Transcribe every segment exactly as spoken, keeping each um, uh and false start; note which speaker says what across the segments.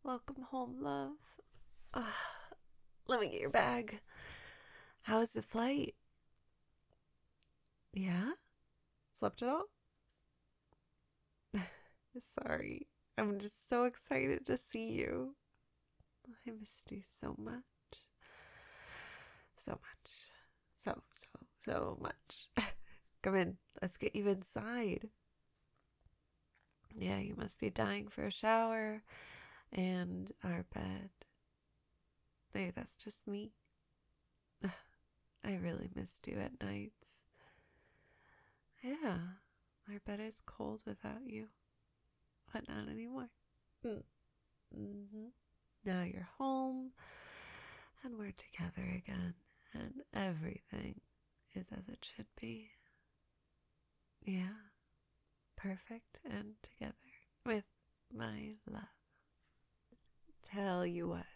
Speaker 1: Welcome home, love. Ah, let me get your bag. How was the flight? Yeah? Slept it all? Sorry. I'm just so excited to see you. I missed you so much. So much. So, so, so much. Come in. Let's get you inside. Yeah, you must be dying for a shower and our bed. Hey, that's just me. I really missed you at nights. Yeah, our bed is cold without you, but not anymore. Mm. Mm-hmm. Now you're home, and we're together again, and everything is as it should be. Yeah, perfect and together with my love. Tell you what,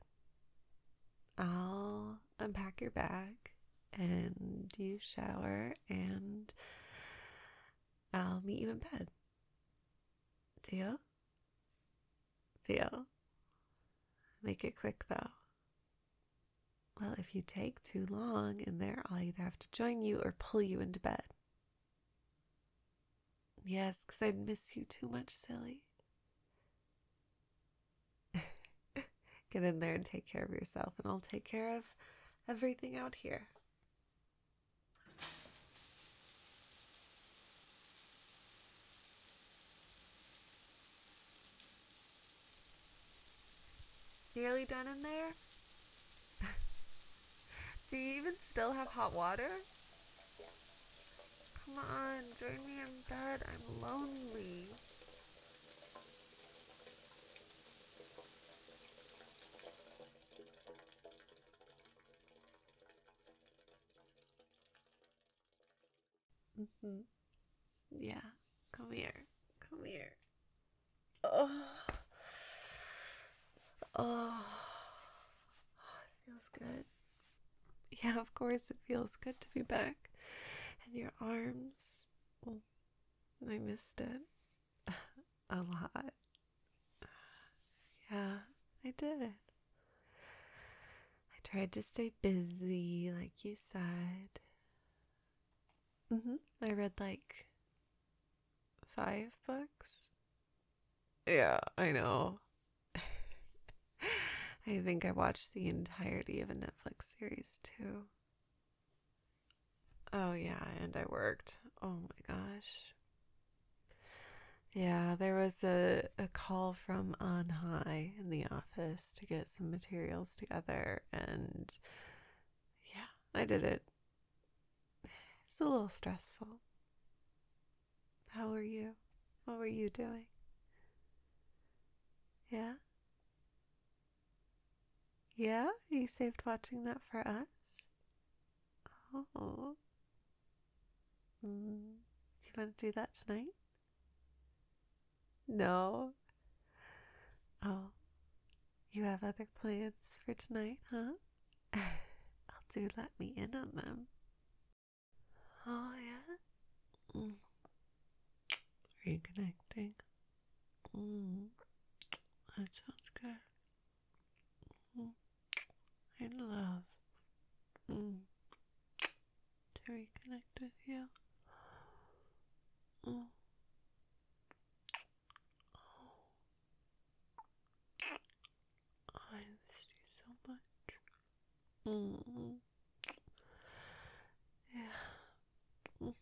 Speaker 1: I'll unpack your bag and you shower, and I'll meet you in bed. Deal? Deal. Make it quick though. Well, if you take too long in there, I'll either have to join you or pull you into bed. Yes, because I'd miss you too much, silly. Get in there and take care of yourself, and I'll take care of everything out here. Nearly done in there? Do you even still have hot water? Come on, join me in bed. I'm lonely. Mm-hmm. Yeah, come here. Come here. Oh. Oh. It feels good. Yeah, of course it feels good to be back. And your arms. Oh, I missed it. A lot. Yeah, I did. I tried to stay busy, like you said. Mm-hmm. I read like five books. Yeah, I know. I think I watched the entirety of a Netflix series too. Oh, yeah, and I worked. Oh my gosh. Yeah, there was a, a call from on high in the office to get some materials together, and yeah, I did it. It's a little stressful. How were you? What were you doing? Yeah? Yeah? You saved watching that for us? Oh. Mm. Do you want to do that tonight? No. Oh, you have other plans for tonight, huh? I'll do let me in on them. Oh, yeah? Mm. Reconnecting. Mm. That sounds good. Mm. In love. Mm. To reconnect with you. Mm. Oh, I missed you so much. Mm. Yeah. Mm.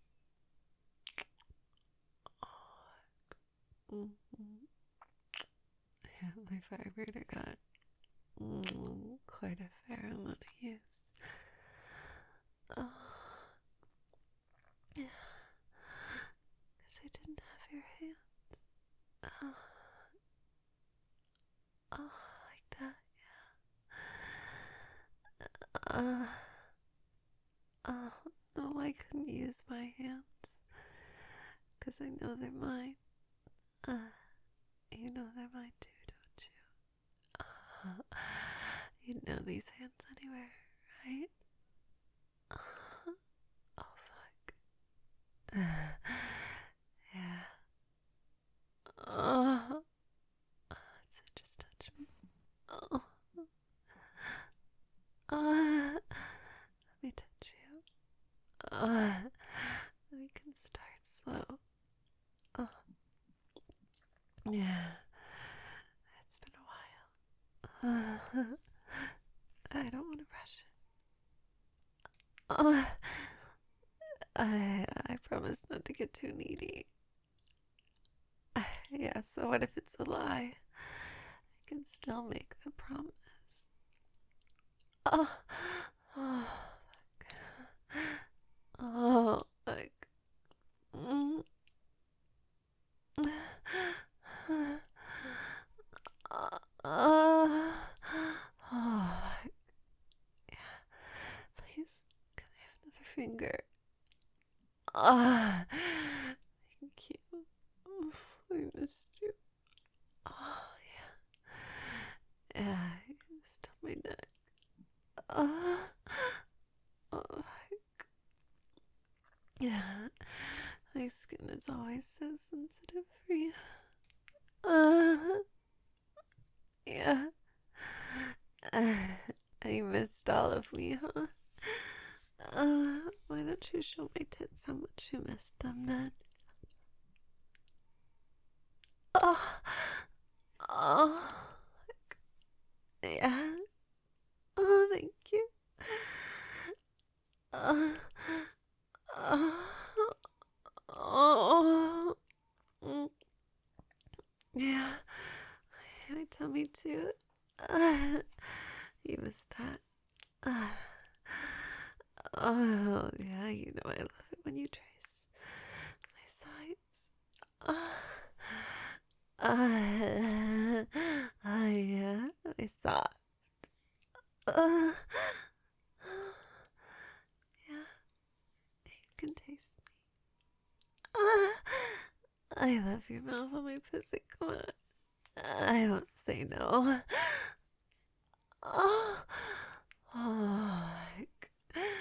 Speaker 1: Oh. Mm. Yeah, my vibrator got mm, quite a fair amount of use. Oh. Yeah. Because I didn't have your hand. Oh. Oh, like that, yeah. Uh, oh, no, I couldn't use my hands. Because I know they're mine. Uh, you know they're mine too, don't you? Uh, you'd know these hands anywhere, right? Uh, oh, fuck. Yeah. Uh, so just touch me. Oh. Uh, let me touch you. Uh, we can start slow. Uh, yeah, it's been a while. Uh, I don't want to rush it. Uh, I, I promise not to get too needy. Uh, yeah, so what if it's a lie? I can still make the promise. Oh, oh, oh, like, mm, uh, uh, oh, yeah. Please, can I have another finger? Ah, thank you. Oof, I missed you. Oh, yeah. Yeah, you missed on my neck. Ah, oh, yeah. My skin is always so sensitive for you. Uh, yeah. Uh, you missed all of me, huh? Uh, why don't you show my tits how much you missed them then? Oh, oh, yeah. Oh, thank you. Uh, uh, oh, mm, yeah. My tummy too. Uh, you missed that. Uh, oh, yeah, you know I love it when you trace my sides. Uh, uh, uh, yeah, I saw it. Uh, yeah, you can taste me. Uh, I love your mouth on my pussy. Come on. I won't say no. Oh, oh, like,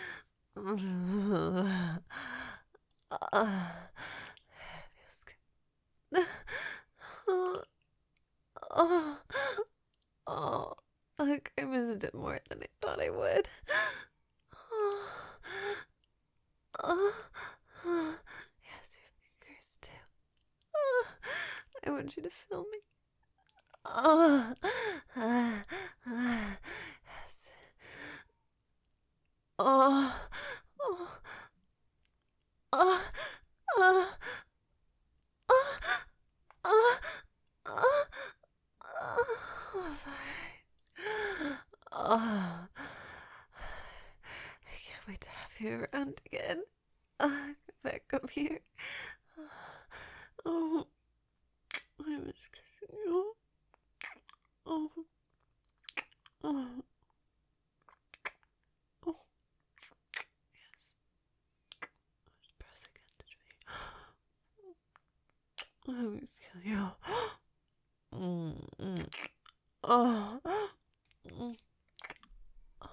Speaker 1: uh, uh, feels good. Oh, oh, oh, like I missed it more than I thought I would. Oh, oh, oh. Yes, your fingers too. Oh, I want you to feel me. Oh, uh, uh, yes. Oh, oh, oh, oh, oh, oh, oh, oh, oh, I can't wait to have you around again. Uh, get back up here. Oh, I miss kissing you. Oh, oh, oh, yes. Press against me. Let me feel you. Mm, mm. Oh, mm. Oh,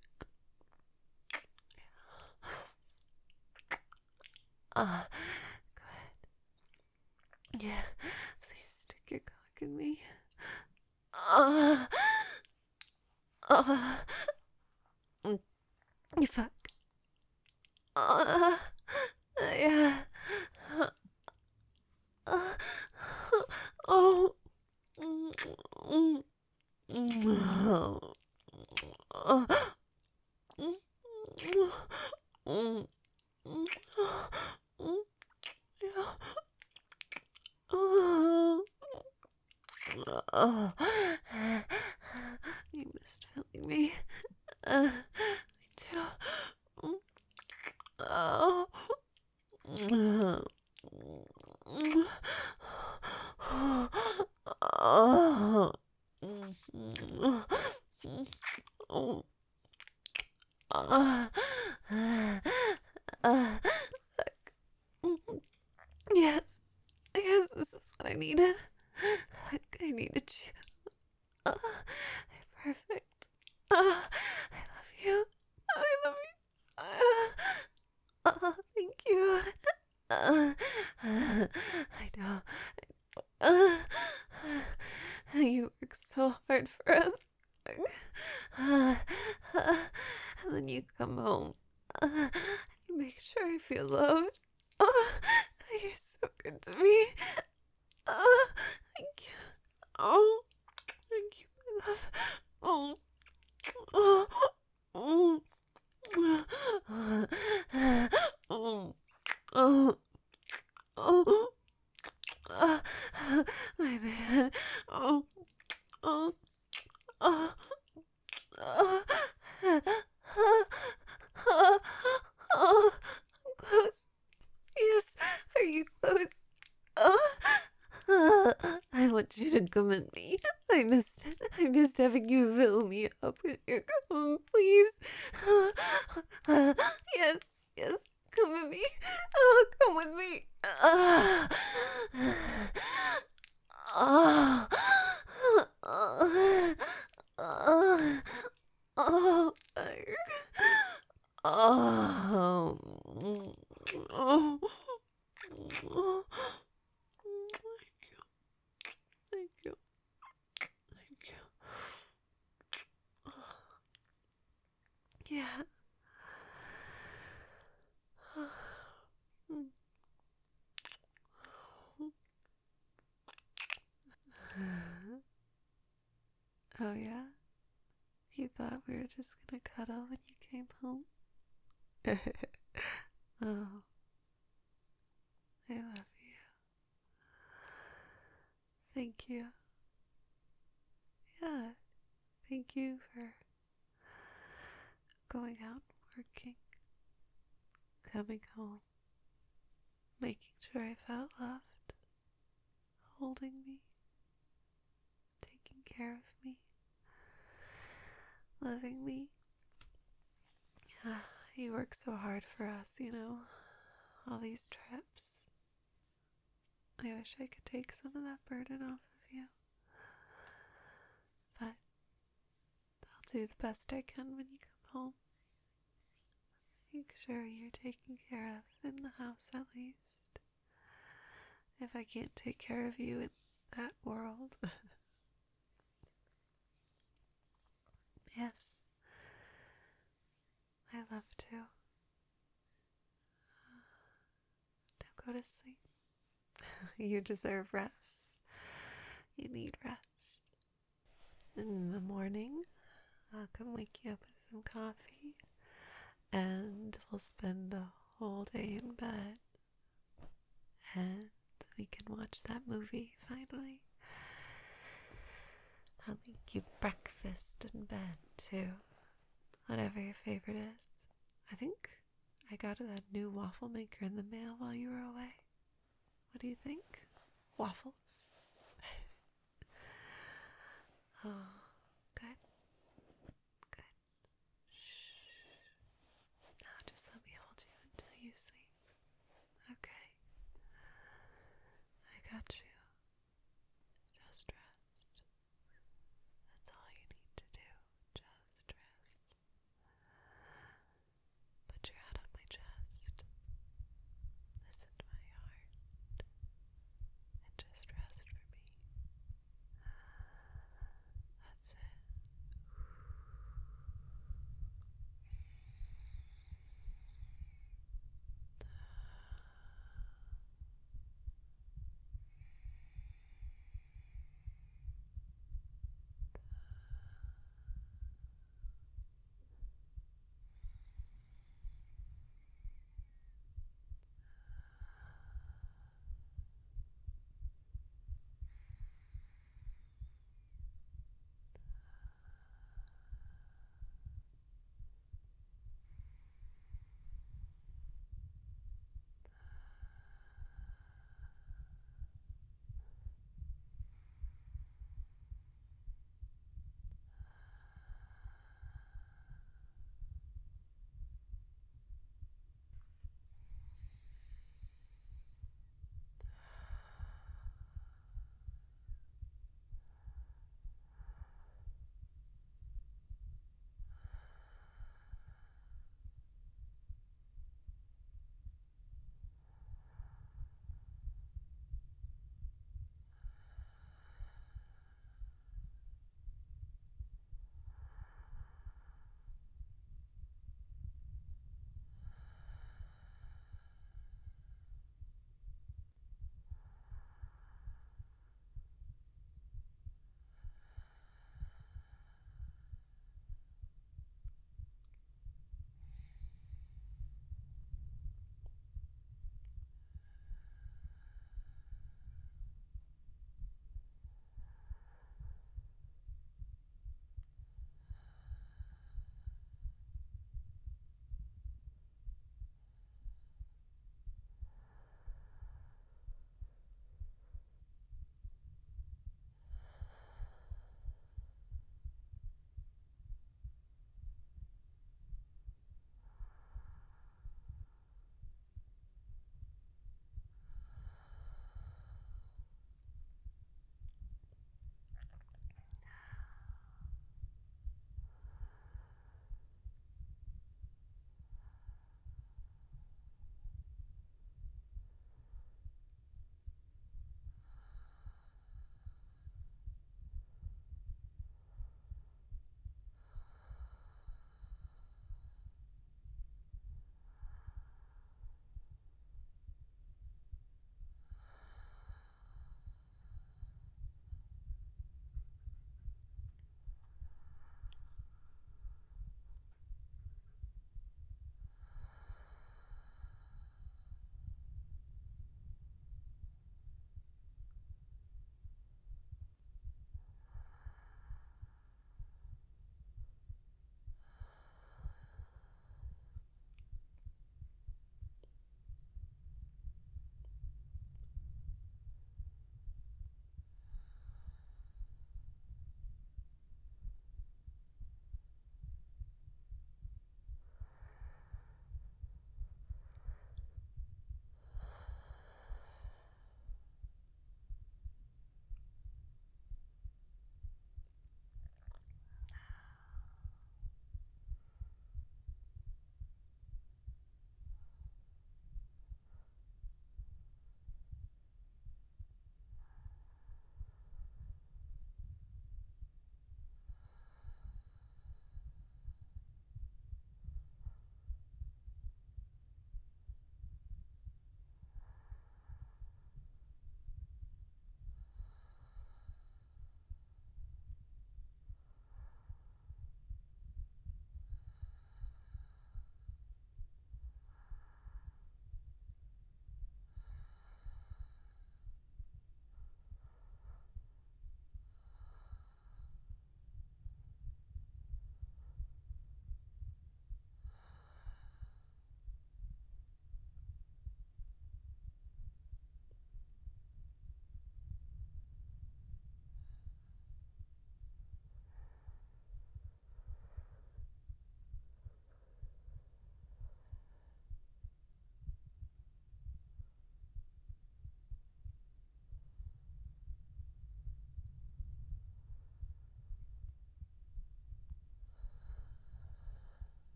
Speaker 1: uh, go ahead. Yeah, please stick your cock in me. Uh, uh, mm, you fuck. Uh, yeah. Uh, oh. Mm, mm, mm, uh, mm, mm, mm, mm, yeah. Oh. Oh. You missed feeling me. Uh, me too. Mm, oh. Mm, mm, oh. Mm, mm, oh. Uh, uh, uh, yes, yes, this is what I needed. I needed you. Uh, perfect. Uh, I love you. I love you. Uh, uh, thank you. Uh, uh, I know. Uh, you work so hard hard for us. And then you come home. You make sure I feel loved. You're so good to me. Thank you. Oh, thank you, my love. Oh, oh, oh, oh, oh, oh, oh, oh, my man. Oh, oh, oh, oh, oh, oh, I'm close. Yes, are you close? Oh, I want you to come at me. I missed it. I missed having you fill me up with your cum, please. Yes, yes, come with me. Oh, come with me. Oh, oh, oh, oh, oh, oh, oh, oh. Thank you. Thank you. Thank you. Yeah. Oh, yeah? You thought we were just gonna cuddle when you came home? Oh, I love you. Thank you. Yeah, thank you for going out working, coming home, making sure I felt loved, holding me, taking care of me, loving me. Yeah, you work so hard for us, you know, all these trips. I wish I could take some of that burden off of you. But I'll do the best I can when you come home. Make sure you're taken care of in the house at least. If I can't take care of you in that world. Yes. I love to. Now go to sleep. You deserve rest. You need rest. In the morning, I'll come wake you up with some coffee, and we'll spend the whole day in bed, and we can watch that movie finally. I'll make you breakfast in bed too, whatever your favorite is. I think I got that new waffle maker in the mail while you were away. What do you think? Waffles? Oh,